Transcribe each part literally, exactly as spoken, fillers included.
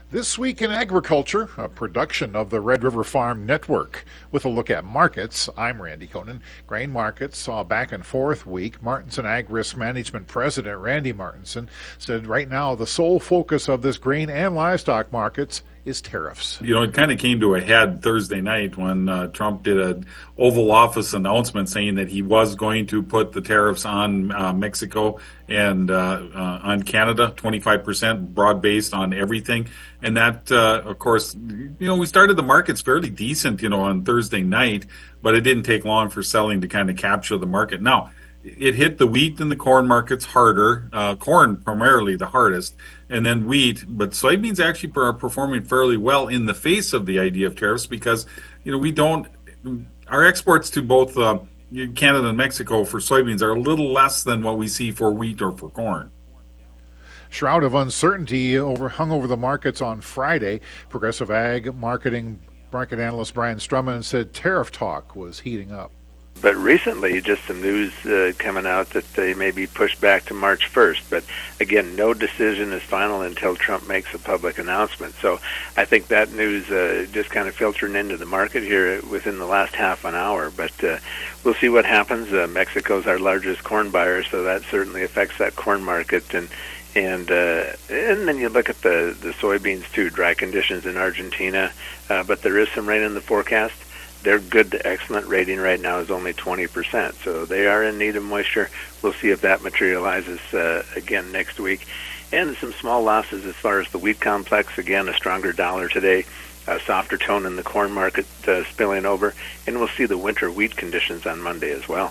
This Week in Agriculture, a production of the Red River Farm Network. With a look at markets, I'm Randy Koenen. Grain markets saw a back and forth week. Martinson Ag Risk Management President Randy Martinson said right now the sole focus of this grain and livestock markets is tariffs. You know, it kind of came to a head Thursday night when uh, Trump did an Oval Office announcement saying that he was going to put the tariffs on uh, Mexico and uh, uh, on Canada, twenty-five percent broad-based on everything. And that, uh, of course, you know, we started the markets fairly decent, you know, on Thursday night, but it didn't take long for selling to kind of capture the market. Now, it hit the wheat and the corn markets harder, uh, corn primarily the hardest, and then wheat. But soybeans actually are performing fairly well in the face of the idea of tariffs because, you know, we don't, our exports to both uh, Canada and Mexico for soybeans are a little less than what we see for wheat or for corn. Shroud of uncertainty over, hung over the markets on Friday. Progressive Ag marketing market analyst Brian Strumman said tariff talk was heating up. But recently, just some news uh, coming out that they may be pushed back to March first. But again, no decision is final until Trump makes a public announcement. So I think that news uh, just kind of filtering into the market here within the last half an hour. But uh, we'll see what happens. Uh, Mexico's our largest corn buyer, so that certainly affects that corn market. And And uh, and then you look at the, the soybeans too, dry conditions in Argentina, uh, but there is some rain in the forecast. Their good to excellent rating right now is only twenty percent, so they are in need of moisture. We'll see if that materializes uh, again next week. And some small losses as far as the wheat complex. Again, a stronger dollar today, a softer tone in the corn market uh, spilling over, and we'll see the winter wheat conditions on Monday as well.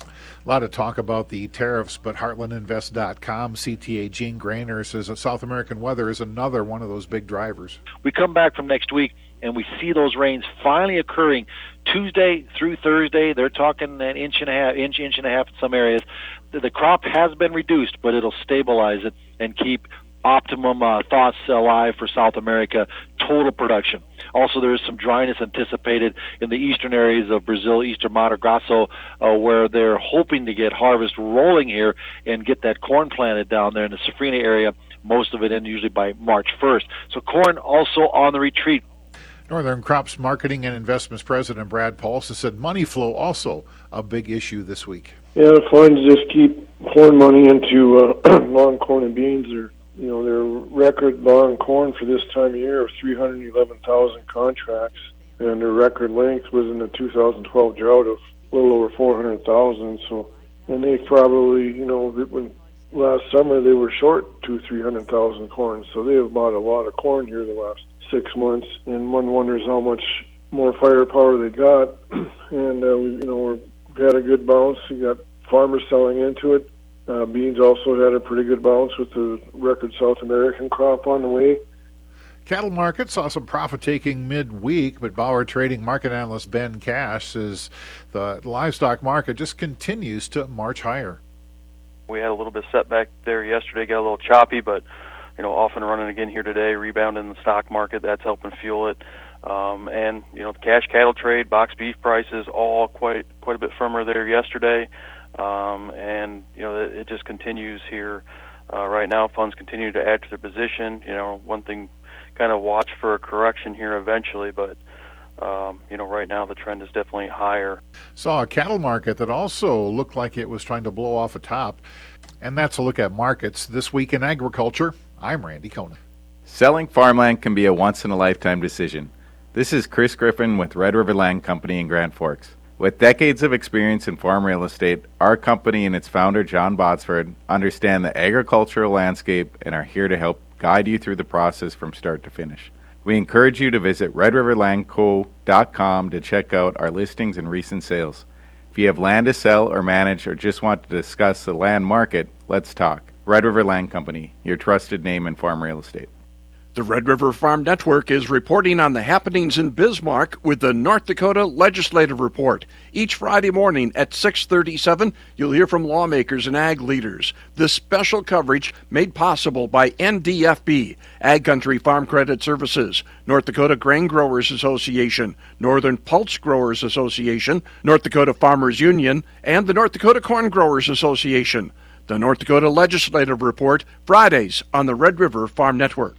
A lot of talk about the tariffs, but Heartland Invest dot com, C T A Gene Grainer says that South American weather is another one of those big drivers. We come back from next week, and we see those rains finally occurring Tuesday through Thursday. They're talking an inch and a half, inch, inch and a half in some areas. The, the crop has been reduced, but it'll stabilize it and keep optimum uh, thoughts alive for South America total production. Also, there is some dryness anticipated in the eastern areas of Brazil, eastern Mato Grosso, uh, where they're hoping to get harvest rolling here and get that corn planted down there in the Safrina area, most of it in usually by March first. So corn also on the retreat. Northern Crops Marketing and Investments President Brad Paulson said money flow also a big issue this week. Yeah, the funds just keep pouring money into uh, long corn and beans. Or you know, their record long corn for this time of year of three hundred eleven thousand contracts, and their record length was in the two thousand twelve drought of a little over four hundred thousand. So, and they probably, you know, when last summer they were short two, three hundred thousand corn. So they have bought a lot of corn here the last six months, and one wonders how much more firepower they got. And uh, we, you know, we've had a good bounce. We got farmers selling into it. Uh, beans also had a pretty good bounce with the record South American crop on the way. Cattle market saw some profit-taking midweek, but Bauer Trading market analyst Ben Cash says the livestock market just continues to march higher. We had a little bit of setback there yesterday, got a little choppy, but you know, off and running again here today, rebound in the stock market, that's helping fuel it. Um, and you know, the cash cattle trade, box beef prices, all quite quite a bit firmer there yesterday. Um, and you know, it, it just continues here uh, right now. Funds continue to add to their position. You know, one thing, kind of watch for a correction here eventually, but um, you know, right now the trend is definitely higher. Saw a cattle market that also looked like it was trying to blow off a top, and that's a look at markets this week in agriculture. I'm Randy Koenen. Selling farmland can be a once-in-a-lifetime decision. This is Chris Griffin with Red River Land Company in Grand Forks. With decades of experience in farm real estate, our company and its founder, John Botsford, understand the agricultural landscape and are here to help guide you through the process from start to finish. We encourage you to visit red river land co dot com to check out our listings and recent sales. If you have land to sell or manage or just want to discuss the land market, let's talk. Red River Land Company, your trusted name in farm real estate. The Red River Farm Network is reporting on the happenings in Bismarck with the North Dakota Legislative Report. Each Friday morning at six thirty-seven, you'll hear from lawmakers and ag leaders. This special coverage made possible by N D F B, Ag Country Farm Credit Services, North Dakota Grain Growers Association, Northern Pulse Growers Association, North Dakota Farmers Union, and the North Dakota Corn Growers Association. The North Dakota Legislative Report, Fridays on the Red River Farm Network.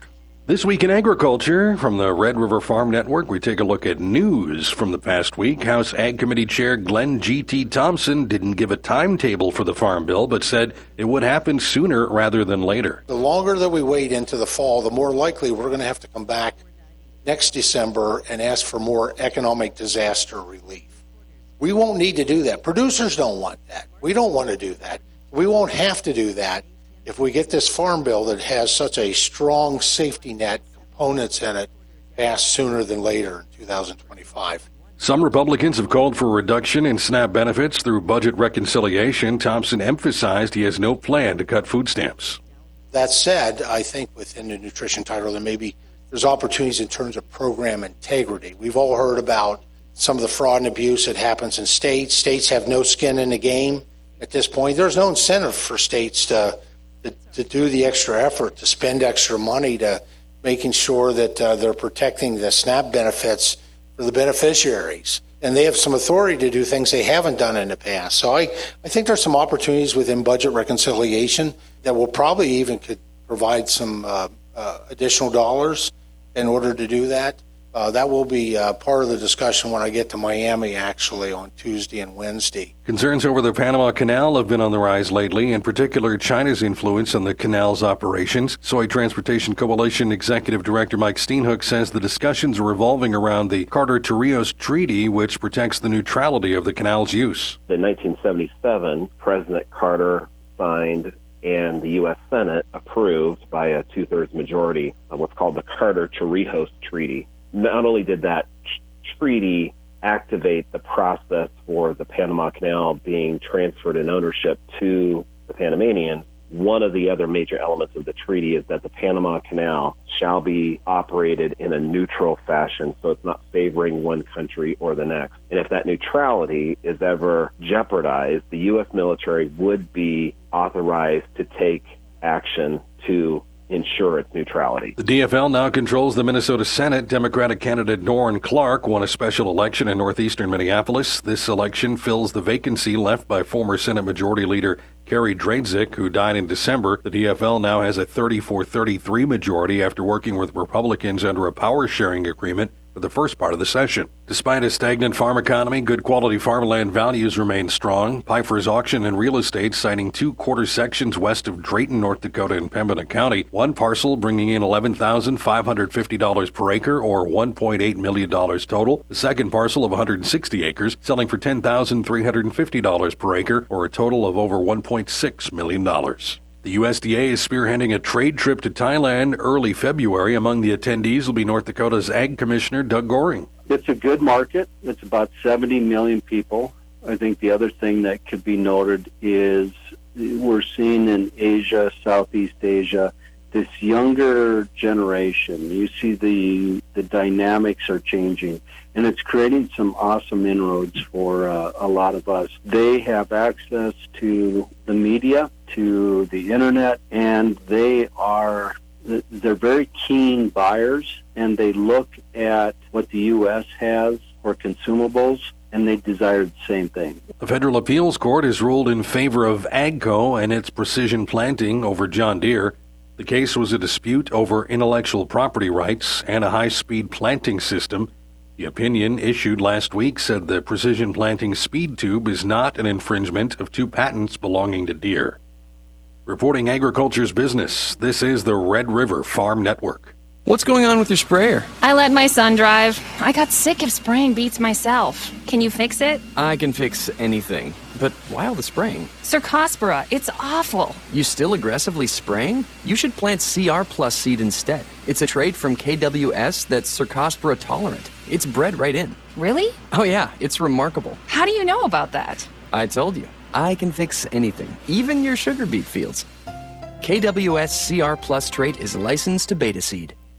This week in agriculture, from the Red River Farm Network, we take a look at news from the past week. House Ag Committee Chair Glenn G T. Thompson didn't give a timetable for the Farm Bill, but said it would happen sooner rather than later. The longer that we wait into the fall, the more likely we're going to have to come back next December and ask for more economic disaster relief. We won't need to do that. Producers don't want that. We don't want to do that. We won't have to do that if we get this farm bill that has such a strong safety net components in it passed sooner than later in two thousand twenty-five. Some Republicans have called for a reduction in SNAP benefits through budget reconciliation. Thompson emphasized he has no plan to cut food stamps. That said, I think within the nutrition title there may be there's opportunities in terms of program integrity. We've all heard about some of the fraud and abuse that happens in states. States have no skin in the game at this point. There's no incentive for states to To, to do the extra effort, to spend extra money, to making sure that uh, they're protecting the SNAP benefits for the beneficiaries. And they have some authority to do things they haven't done in the past. So I, I think there's some opportunities within budget reconciliation that will probably even could provide some uh, uh, additional dollars in order to do that. Uh, that will be uh, part of the discussion when I get to Miami, actually, on Tuesday and Wednesday. Concerns over the Panama Canal have been on the rise lately, in particular China's influence on the canal's operations. Soy Transportation Coalition Executive Director Mike Steenhoek says the discussions are revolving around the Carter-Torrijos Treaty, which protects the neutrality of the canal's use. In nineteen seventy-seven, President Carter signed and the U S Senate approved by a two-thirds majority of what's called the Carter-Torrijos Treaty. Not only did that treaty activate the process for the Panama Canal being transferred in ownership to the Panamanians, one of the other major elements of the treaty is that the Panama Canal shall be operated in a neutral fashion, so it's not favoring one country or the next. And if that neutrality is ever jeopardized, the U S military would be authorized to take action to ensure its neutrality. The D F L now controls the Minnesota Senate. Democratic candidate Norrin Clark won a special election in northeastern Minneapolis. This election fills the vacancy left by former Senate Majority Leader Kerry Dradzik, who died in December. The D F L now has a thirty-four thirty-three majority after working with Republicans under a power-sharing agreement for the first part of the session. Despite a stagnant farm economy, good quality farmland values remain strong. Pfeiffer's Auction and Real Estate citing two quarter sections west of Drayton, North Dakota in Pembina County. One parcel bringing in eleven thousand five hundred fifty dollars per acre, or one point eight million dollars total. The second parcel of one hundred sixty acres selling for ten thousand three hundred fifty dollars per acre, or a total of over one point six million dollars. The U S D A is spearheading a trade trip to Thailand early February. Among the attendees will be North Dakota's Ag Commissioner Doug Goring. It's a good market. It's about seventy million people. I think the other thing that could be noted is we're seeing in Asia, Southeast Asia, this younger generation. You see the the dynamics are changing, and it's creating some awesome inroads for uh, a lot of us. They have access to the media, to the internet, and they are they're very keen buyers, and they look at what the U S has for consumables, and they desire the same thing. The Federal Appeals Court has ruled in favor of AGCO and its precision planting over John Deere. The case was a dispute over intellectual property rights and a high-speed planting system. The opinion issued last week said the precision planting speed tube is not an infringement of two patents belonging to Deere. Reporting agriculture's business, this is the Red River Farm Network. What's going on with your sprayer? I let my son drive. I got sick of spraying beets myself. Can you fix it? I can fix anything. But why all the spraying? Cercospora, it's awful. You still aggressively spraying? You should plant C R Plus seed instead. It's a trait from K W S that's Cercospora tolerant. It's bred right in. Really? Oh yeah, it's remarkable. How do you know about that? I told you. I can fix anything, even your sugar beet fields. K W S C R Plus trait is licensed to Beta Seed.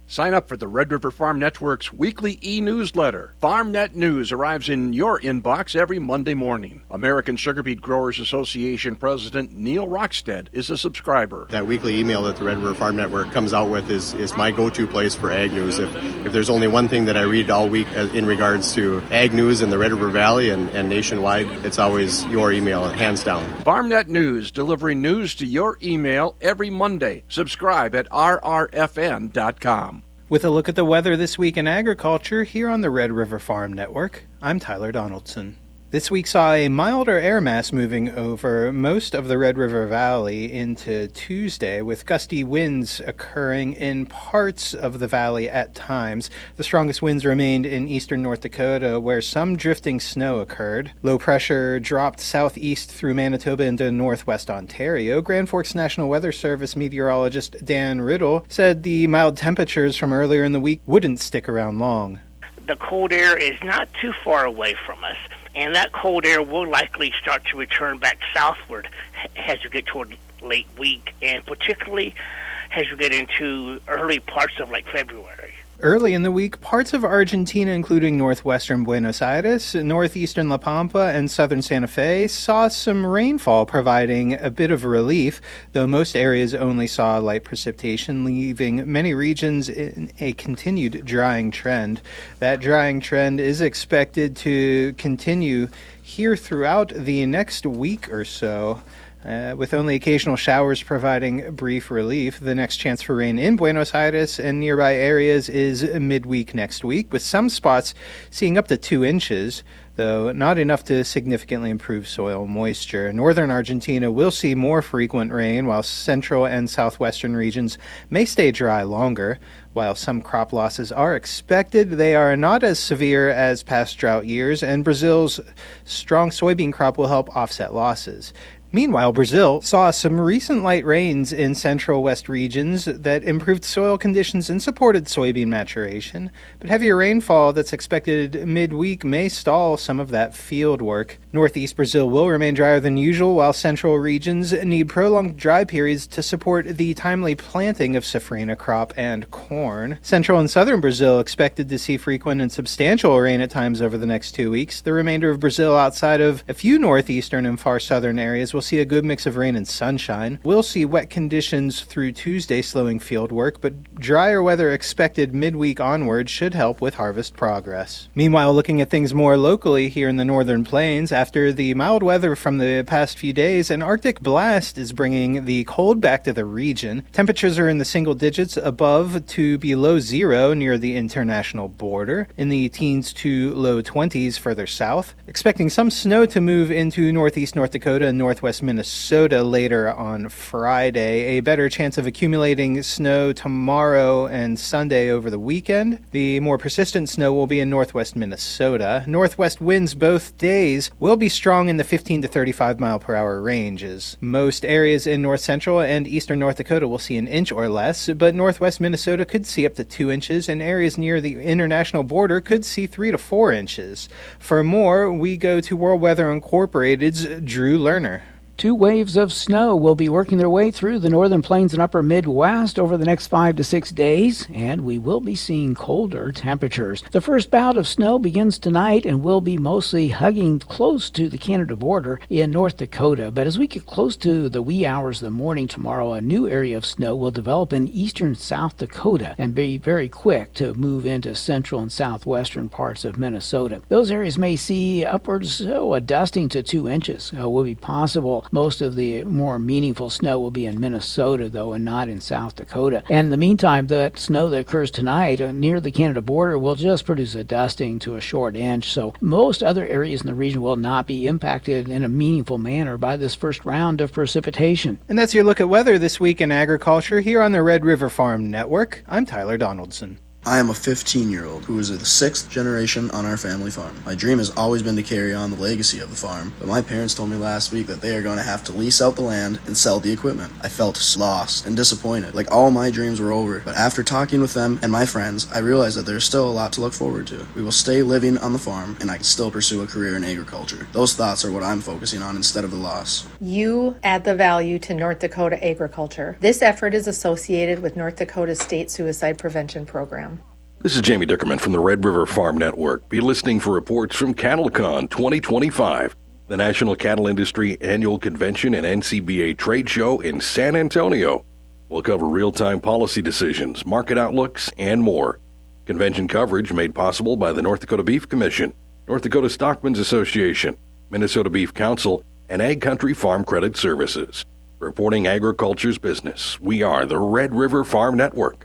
Sign up for the Red River Farm Network's weekly e-newsletter. FarmNet News arrives in your inbox every Monday morning. American Sugar Beet Growers Association President Neil Rockstead is a subscriber. That weekly email that the Red River Farm Network comes out with is, is my go-to place for ag news. If, if there's only one thing that I read all week in regards to ag news in the Red River Valley and, and nationwide, it's always your email, hands down. FarmNet News, delivering news to your email every Monday. Subscribe at r r f n dot com. With a look at the weather this week in agriculture here on the Red River Farm Network, I'm Tyler Donaldson. This week saw a milder air mass moving over most of the Red River Valley into Tuesday, with gusty winds occurring in parts of the valley at times. The strongest winds remained in eastern North Dakota, where some drifting snow occurred. Low pressure dropped southeast through Manitoba into northwest Ontario. Grand Forks National Weather Service meteorologist Dan Riddle said the mild temperatures from earlier in the week wouldn't stick around long. The cold air is not too far away from us, and that cold air will likely start to return back southward as you get toward late week, and particularly as you get into early parts of like February. Early in the week, parts of Argentina, including northwestern Buenos Aires, northeastern La Pampa, and southern Santa Fe, saw some rainfall, providing a bit of relief, though most areas only saw light precipitation, leaving many regions in a continued drying trend. That drying trend is expected to continue here throughout the next week or so. Uh, with only occasional showers providing brief relief. The next chance for rain in Buenos Aires and nearby areas is midweek next week, with some spots seeing up to two inches, though not enough to significantly improve soil moisture. Northern Argentina will see more frequent rain, while central and southwestern regions may stay dry longer. While some crop losses are expected, they are not as severe as past drought years, and Brazil's strong soybean crop will help offset losses. Meanwhile, Brazil saw some recent light rains in central west regions that improved soil conditions and supported soybean maturation, but heavier rainfall that's expected midweek may stall some of that field work. Northeast Brazil will remain drier than usual, while central regions need prolonged dry periods to support the timely planting of safrinha crop and corn. Central and southern Brazil expected to see frequent and substantial rain at times over the next two weeks. The remainder of Brazil, outside of a few northeastern and far southern areas, will see a good mix of rain and sunshine. We'll see wet conditions through Tuesday, slowing field work, but drier weather expected midweek onward should help with harvest progress. Meanwhile, looking at things more locally here in the northern plains, after the mild weather from the past few days, an Arctic blast is bringing the cold back to the region. Temperatures are in the single digits above to below zero near the international border, in the teens to low twenties further south. Expecting some snow to move into northeast North Dakota and northwest Minnesota later on Friday. A better chance of accumulating snow tomorrow and Sunday over the weekend. The more persistent snow will be in northwest Minnesota. Northwest winds both days will be strong in the fifteen to thirty-five mile per hour ranges. Most areas in north central and eastern North Dakota will see an inch or less, but northwest Minnesota could see up to two inches, and areas near the international border could see three to four inches. For more, we go to World Weather Incorporated's Drew Lerner. Two waves of snow will be working their way through the northern plains and upper Midwest over the next five to six days, and we will be seeing colder temperatures. The first bout of snow begins tonight and will be mostly hugging close to the Canada border in North Dakota. But as we get close to the wee hours of the morning tomorrow, a new area of snow will develop in eastern South Dakota and be very quick to move into central and southwestern parts of Minnesota. Those areas may see upwards oh, a dusting to two inches uh, will be possible. Most of the more meaningful snow will be in Minnesota, though, and not in South Dakota. And in the meantime, that snow that occurs tonight uh, near the Canada border will just produce a dusting to a short inch. So most other areas in the region will not be impacted in a meaningful manner by this first round of precipitation. And that's your look at weather this week in agriculture here on the Red River Farm Network. I'm Tyler Donaldson. I am a fifteen-year-old who is the sixth generation on our family farm. My dream has always been to carry on the legacy of the farm, but my parents told me last week that they are going to have to lease out the land and sell the equipment. I felt lost and disappointed, like all my dreams were over. But after talking with them and my friends, I realized that there's still a lot to look forward to. We will stay living on the farm, and I can still pursue a career in agriculture. Those thoughts are what I'm focusing on instead of the loss. You add the value to North Dakota agriculture. This effort is associated with North Dakota State Suicide Prevention Program. This is Jamie Dickerman from the Red River Farm Network. Be listening for reports from CattleCon twenty twenty-five, the National Cattle Industry Annual Convention and N C B A Trade Show in San Antonio. We'll cover real-time policy decisions, market outlooks, and more. Convention coverage made possible by the North Dakota Beef Commission, North Dakota Stockmen's Association, Minnesota Beef Council, and Ag Country Farm Credit Services. Reporting agriculture's business, we are the Red River Farm Network.